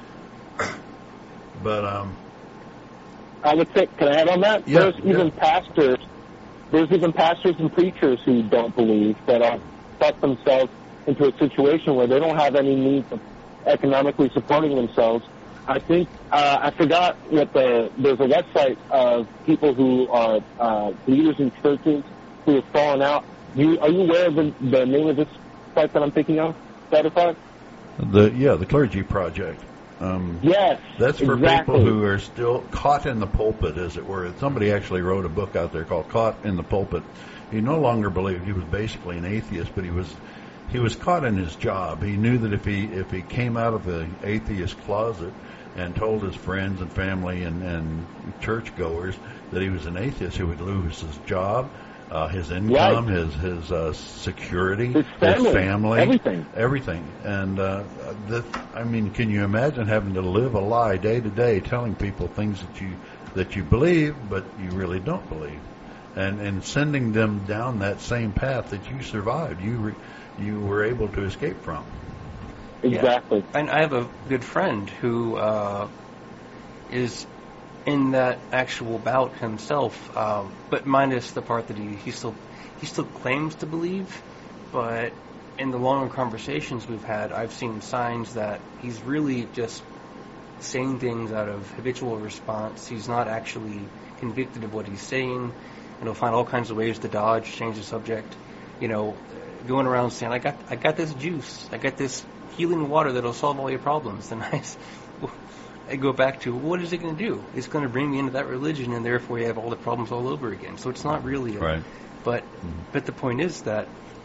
But I would say, can I add on that? Yeah, There's even pastors and preachers who don't believe, that have got themselves into a situation where they don't have any means of economically supporting themselves. I think, I forgot there's a website of people who are leaders in churches who have fallen out. Are you aware of the name of this site that I'm thinking of, Spotify? the Clergy Project. Yes, That's for exactly. people who are still caught in the pulpit, as it were. Somebody actually wrote a book out there called "Caught in the Pulpit." He no longer believed. He was basically an atheist, but he was caught in his job. He knew that if he came out of the atheist closet and told his friends and family and churchgoers that he was an atheist, he would lose his job, his income, Right. his security, His family, everything. And can you imagine having to live a lie day to day, telling people things that you believe but you really don't believe, and sending them down that same path that you survived, you were able to escape from. Exactly. Yeah. And I have a good friend who is in that actual bout himself, but minus the part that he still claims to believe. But in the longer conversations we've had, I've seen signs that he's really just saying things out of habitual response. He's not actually convicted of what he's saying, and he'll find all kinds of ways to dodge, change the subject. Going around saying, I got this juice, I got this healing water that'll solve all your problems. And I go back to, what is it going to do? It's going to bring me into that religion, and therefore you have all the problems all over again. So it's not really right. But the point is that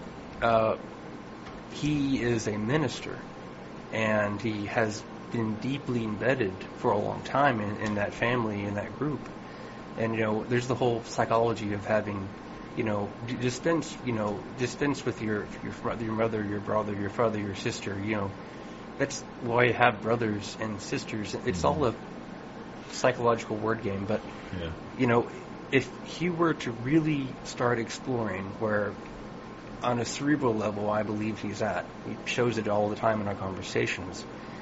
he is a minister, and he has been deeply embedded for a long time in that family, in that group. And there's the whole psychology of having, dispense with your mother, your brother, your father, your sister. That's why you have brothers and sisters. It's all a psychological word game. But if he were to really start exploring where, on a cerebral level, I believe he's at, he shows it all the time in our conversations.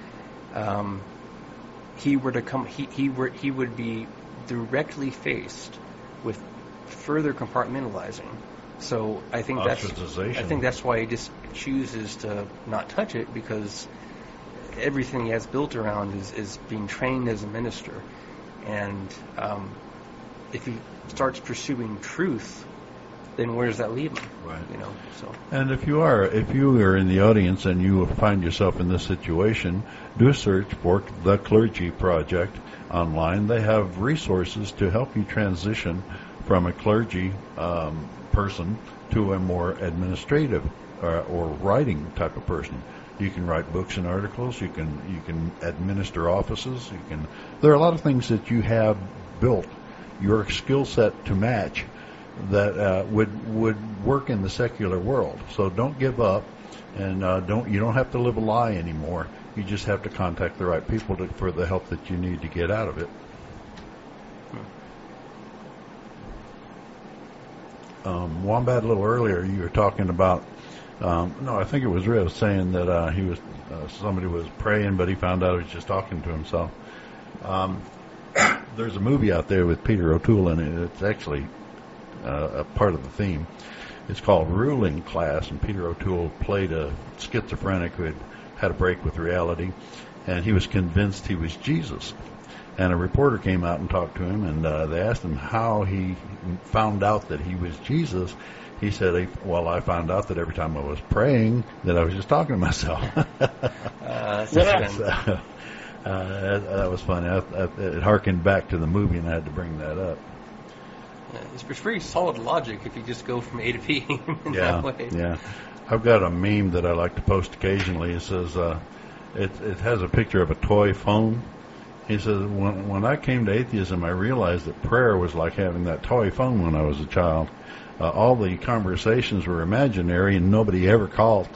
He would be directly faced with further compartmentalizing. So I think that's why he just chooses to not touch it, because everything he has built around is being trained as a minister. And if he starts pursuing truth, then where does that leave him? Right. So. And if you are in the audience and you find yourself in this situation, do a search for the Clergy Project online. They have resources to help you transition from a clergy person to a more administrative or writing type of person. You can write books and articles. You can administer offices. There are a lot of things that you have built your skill set to match that would work in the secular world. So don't give up, and you don't have to live a lie anymore. You just have to contact the right people for the help that you need to get out of it. Wombat, a little earlier, you were talking about. I think it was Riv saying that somebody was praying, but he found out he was just talking to himself. There's a movie out there with Peter O'Toole in it. It's actually a part of the theme. It's called Ruling Class, and Peter O'Toole played a schizophrenic who had a break with reality, and he was convinced he was Jesus. And a reporter came out and talked to him, and they asked him how he found out that he was Jesus. He said, I found out that every time I was praying that I was just talking to myself. That was funny. It harkened back to the movie, and I had to bring that up. It's pretty solid logic if you just go from A to B in that way. Yeah. I've got a meme that I like to post occasionally. It says, it has a picture of a toy phone. He says, when I came to atheism, I realized that prayer was like having that toy phone when I was a child. All the conversations were imaginary, and nobody ever called.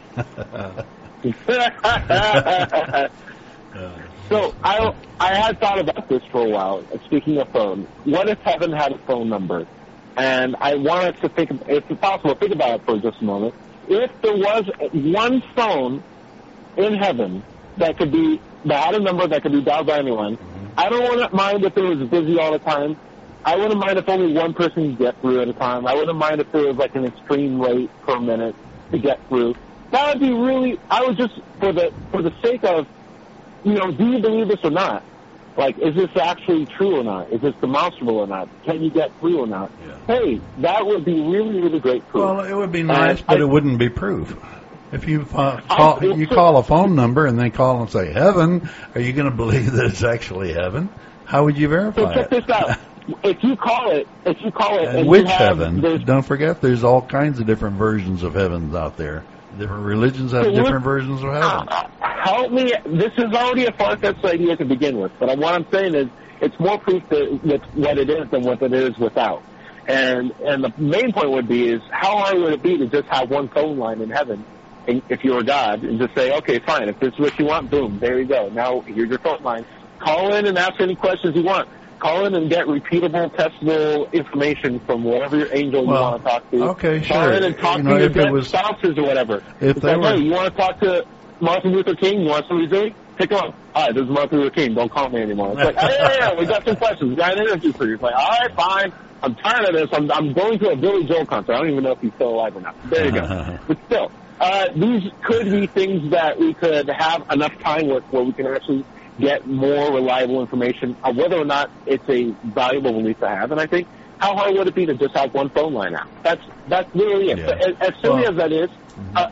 So I had thought about this for a while. Speaking of phone, what if heaven had a phone number? And I wanted to think, if it's possible, think about it for just a moment. If there was one phone in heaven that had a number that could be dialed by anyone, I don't mind if it was busy all the time. I wouldn't mind if only one person could get through at a time. I wouldn't mind if there was like an extreme rate per minute to get through. That would be really, I would just, for the sake of, do you believe this or not? Like, is this actually true or not? Is this demonstrable or not? Can you get through or not? Yeah. Hey, that would be really, really great proof. Well, it would be nice, but it wouldn't be proof. If you call a phone number and they call and say heaven, are you going to believe that it's actually heaven? How would you verify So check this out. If you call it, and which you have, heaven? Don't forget, there's all kinds of different versions of heavens out there. Different religions have different versions of heaven. Help me. This is already a far-fetched idea to begin with, but what I'm saying is it's more proof that what it is than what it is without. And the main point would be is how hard would it be to just have one phone line in heaven, and if you were God, and just say, okay, fine, if this is what you want, boom, there you go. Now here's your phone line. Call in and ask any questions you want. Call in and get repeatable, testable information from whatever your angel you want to talk to. Okay, sure. Call in and talk to your dead spouses or whatever. If they were, hey, you want to talk to Martin Luther King? You want somebody to say? Pick on. All right, this is Martin Luther King. Don't call me anymore. It's like, yeah, we got some questions. We got an interview for you. It's like, all right, fine. I'm tired of this. I'm going to a Billy Joel concert. I don't even know if he's still alive or not. There you go. But still, these could be things that we could have enough time with where we can actually get more reliable information of whether or not it's a valuable belief to have. And I think, how hard would it be to just have one phone line out? That's literally it. Yeah. As silly as that is,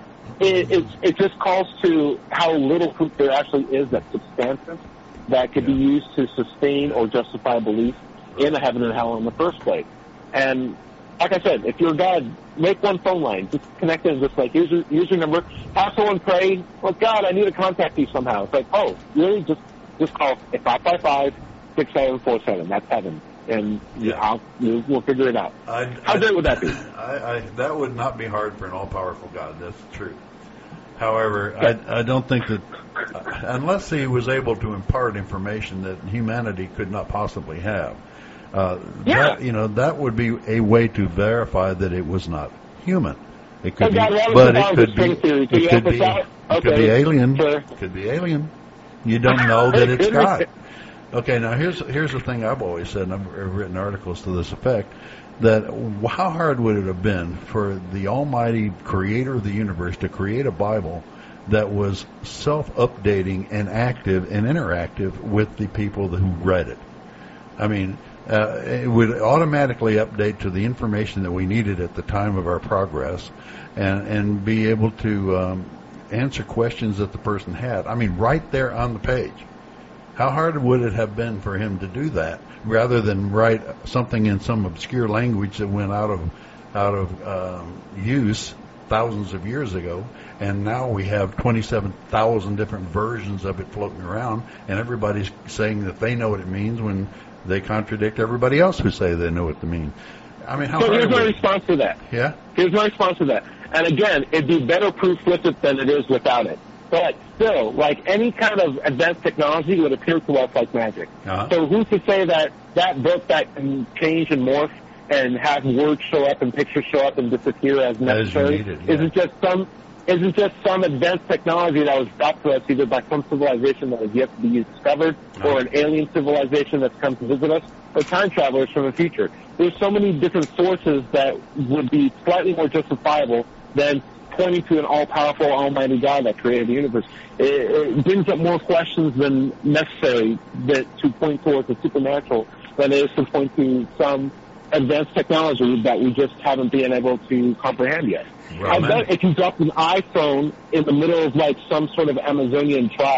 it just calls to how little proof there actually is that's substantive that could be used to sustain or justify belief in a heaven and hell in the first place. And like I said, if you're God, make one phone line. Just connect it and just like, here's your number. Have someone pray, well, God, I need to contact you somehow. It's like, oh, really? Just call 555-6747. That's heaven. And we'll figure it out. How great would that be? That would not be hard for an all-powerful God. That's true. However, I don't think that unless he was able to impart information that humanity could not possibly have, that would be a way to verify that it was not human. It could be, but it could be alien. Sure. It could be alien. You don't know that it's God. Okay, now here's the thing I've always said, and I've written articles to this effect, that how hard would it have been for the almighty creator of the universe to create a Bible that was self-updating and active and interactive with the people who read it? I mean, it would automatically update to the information that we needed at the time of our progress and be able to answer questions that the person had. I mean, right there on the page. How hard would it have been for him to do that rather than write something in some obscure language that went out of use thousands of years ago, and now we have 27,000 different versions of it floating around, and everybody's saying that they know what it means when they contradict everybody else who say they know what it means. I mean, how hard here's my response to that. Yeah? Here's my response to that. And again, it'd be better proof with it than it is without it. But still, like any kind of advanced technology would appear to us like magic. Uh-huh. So who's to say that book that can change and morph and have words show up and pictures show up and disappear as necessary isn't just some advanced technology that was brought to us either by some civilization that has yet to be discovered or an alien civilization that's come to visit us or time travelers from the future. There's so many different sources that would be slightly more justifiable than pointing to an all-powerful, almighty God that created the universe. It brings up more questions than necessary to point towards the supernatural than it is to point to some advanced technology that we just haven't been able to comprehend yet. Right, I bet if you dropped an iPhone in the middle of like some sort of Amazonian tribe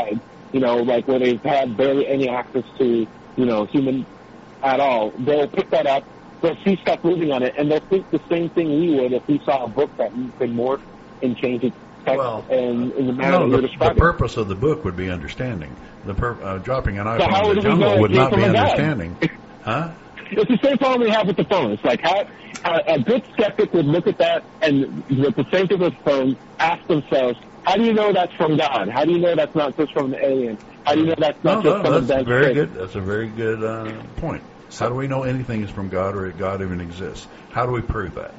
like where they've had barely any access to, human at all. They'll pick that up, they'll see stuff moving on it, and they'll think the same thing we would if we saw a book that could morph and change its text in the manner you're describing. The purpose of the book would be understanding. Dropping an So iPhone in the jungle would not be understanding. Huh? It's the same problem we have with the phone. It's like how a good skeptic would look at that and with the same thing with the phone, ask themselves, how do you know that's from God? How do you know that's not just from the alien? How do you know that's not just from that's very good. That's a very good point. How do we know anything is from God or God even exists? How do we prove that?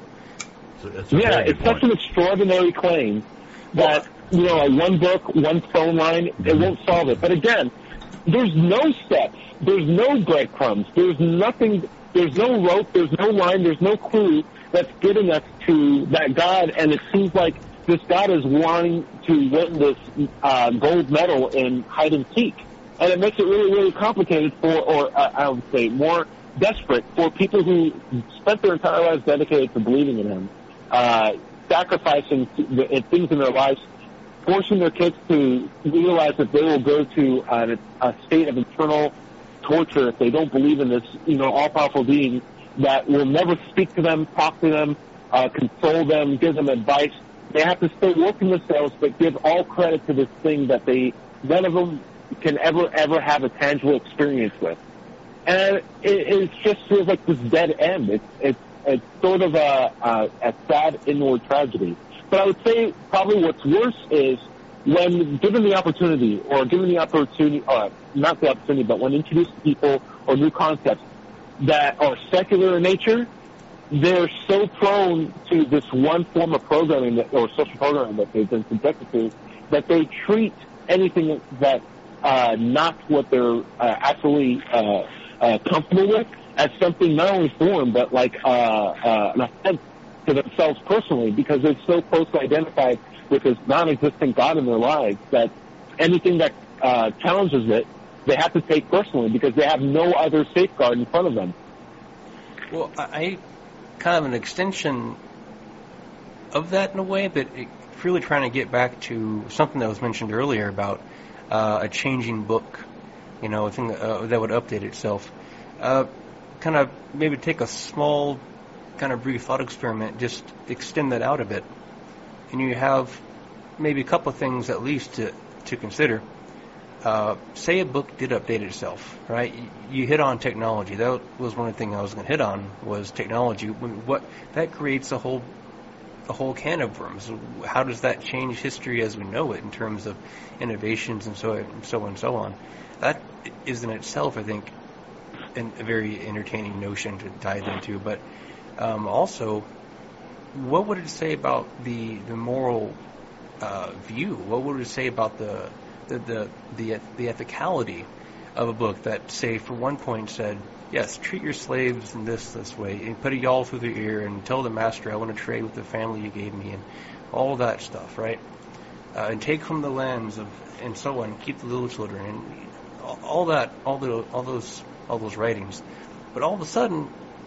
It's such an extraordinary claim that, one book, one phone line, it won't solve it. But again, there's no steps. There's no breadcrumbs. There's nothing. There's no rope. There's no line. There's no clue that's getting us to that God. And it seems like this God is wanting to win this gold medal in hide and seek. And it makes it really, really complicated I would say, more desperate for people who spent their entire lives dedicated to believing in Him, sacrificing things in their lives, forcing their kids to realize that they will go to a state of eternal torture if they don't believe in this, all-powerful being that will never speak to them, talk to them, console them, give them advice. They have to still work in themselves, but give all credit to this thing that none of them can ever have a tangible experience with. And it just feels like this dead end. It's sort of a sad inward tragedy. But I would say probably what's worse is when given the opportunity, not the opportunity, but when introduced to people or new concepts that are secular in nature, they're so prone to this one form of programming or social programming that they've been subjected to that they treat anything that's not what they're actually comfortable with as something not only foreign but like an offense to themselves personally, because they're so closely identified with this non-existent God in their lives that anything that challenges it, they have to take personally because they have no other safeguard in front of them. Well, I kind of an extension of that in a way, but really trying to get back to something that was mentioned earlier about a changing book, a thing that would update itself. Kind of maybe take a small kind of brief thought experiment, just extend that out a bit, and you have maybe a couple of things at least to consider. Say a book did update itself, right? You hit on technology. That was one of the things I was going to hit on was technology. What that creates a whole can of worms. How does that change history as we know it in terms of innovations and so on? That is in itself, I think, a very entertaining notion to dive into. But also, what would it say about the moral view? What would it say about the ethicality of a book that, say, for one point said, yes, treat your slaves in this way, and put a yawl through their ear, and tell the master I want to trade with the family you gave me, and all that stuff, right? And take from the lands and so on, keep the little children, and all that, all those writings. But all of a sudden,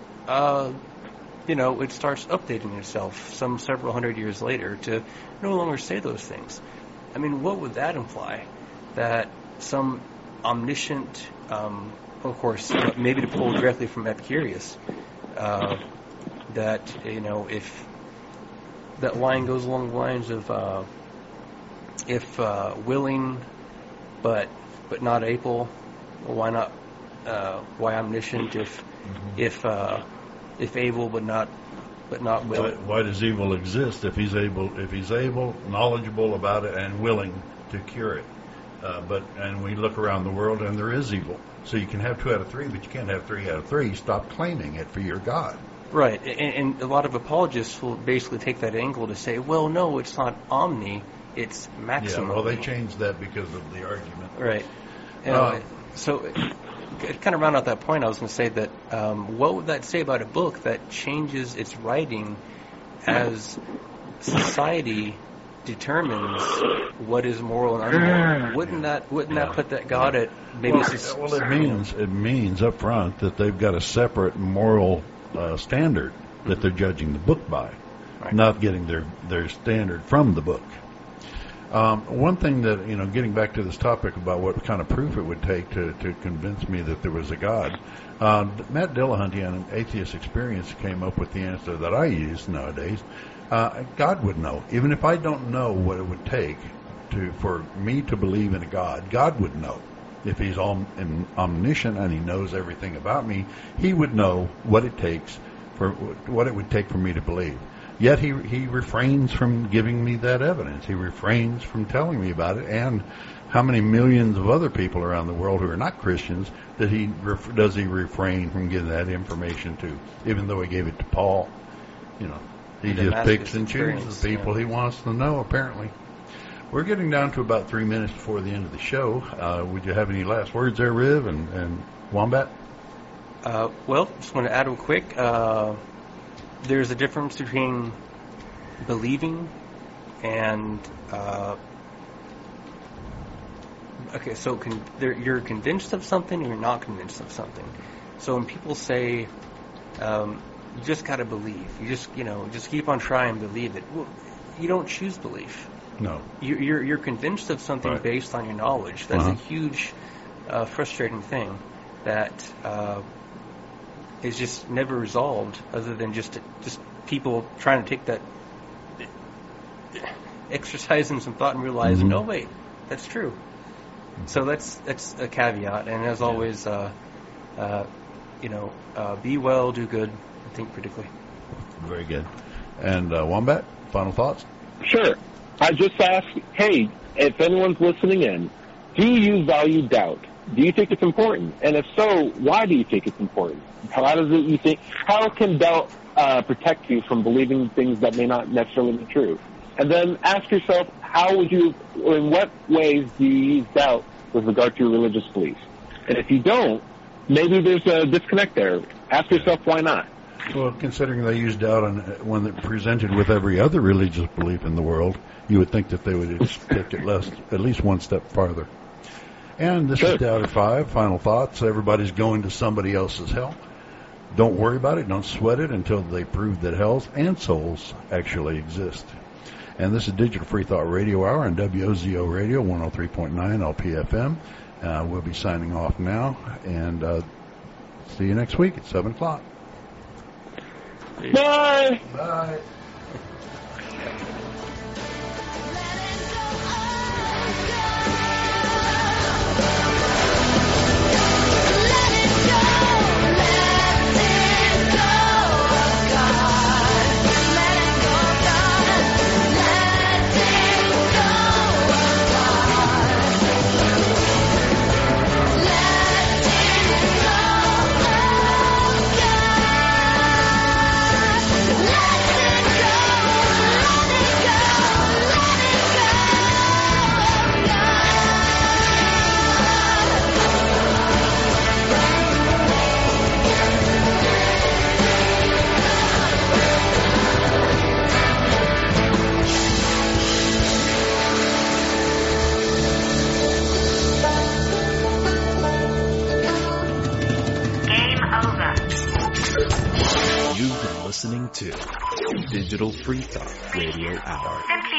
it starts updating itself some several hundred years later to no longer say those things. I mean, what would that imply? That some omniscient, of course, maybe to pull directly from Epicurus, that, if that line goes along the lines of, if willing but not able, well, why not? Why omniscient? If able but not willing? Why does evil exist if he's able, knowledgeable about it, and willing to cure it? And we look around the world and there is evil. So you can have 2 out of 3, but you can't have 3 out of 3. Stop claiming it for your God. Right, and a lot of apologists will basically take that angle to say, well, no, it's not omni, it's maximum. Yeah, well, they changed that because of the argument. Right. So, kind of round out that point, I was going to say that what would that say about a book that changes its writing as society determines what is moral and unmoral? Wouldn't that put that God at maybe? Well, it means up front that they've got a separate moral standard that they're judging the book by, right, not getting their standard from the book. One thing that, getting back to this topic about what kind of proof it would take to convince me that there was a God, Matt Dillahunty on Atheist Experience came up with the answer that I use nowadays. God would know. Even if I don't know what it would take for me to believe in a God, God would know. If he's omniscient and he knows everything about me, he would know what it would take for me to believe. Yet he refrains from giving me that evidence. He refrains from telling me about it. And how many millions of other people around the world who are not Christians does he refrain from giving that information to? Even though he gave it to Paul, he just picks and chooses the people he wants to know. Apparently, we're getting down to about 3 minutes before the end of the show. Would you have any last words there, Riv and Wombat? Well, just want to add real quick. There's a difference between believing and so you're convinced of something or you're not convinced of something. So when people say you just got to believe, you just keep on trying and believe it. Well, you don't choose belief. No, you're convinced of something right. Based on your knowledge. That's a huge frustrating thing that is just never resolved, other than just people trying to take that, exercising some thought and realizing, no, wait, that's true. So that's a caveat. And as always, be well, do good, and think critically. Very good. And Wombat, final thoughts? Sure. I just ask, hey, if anyone's listening in, do you value doubt? Do you think it's important? And if so, why do you think it's important? How can doubt protect you from believing things that may not necessarily be true? And then ask yourself, in what ways do you use doubt with regard to your religious beliefs? And if you don't, maybe there's a disconnect there. Ask yourself, why not? Well, considering they use doubt when they're presented with every other religious belief in the world, you would think that they would take it at least one step farther. And this is Doubter 5, final thoughts. Everybody's going to somebody else's hell. Don't worry about it. Don't sweat it until they prove that hells and souls actually exist. And this is Digital Free Thought Radio Hour on WOZO Radio, 103.9 LPFM. We'll be signing off now, and see you next week at 7 o'clock. Bye! Bye! Listening to Digital Free Thought Radio Hour.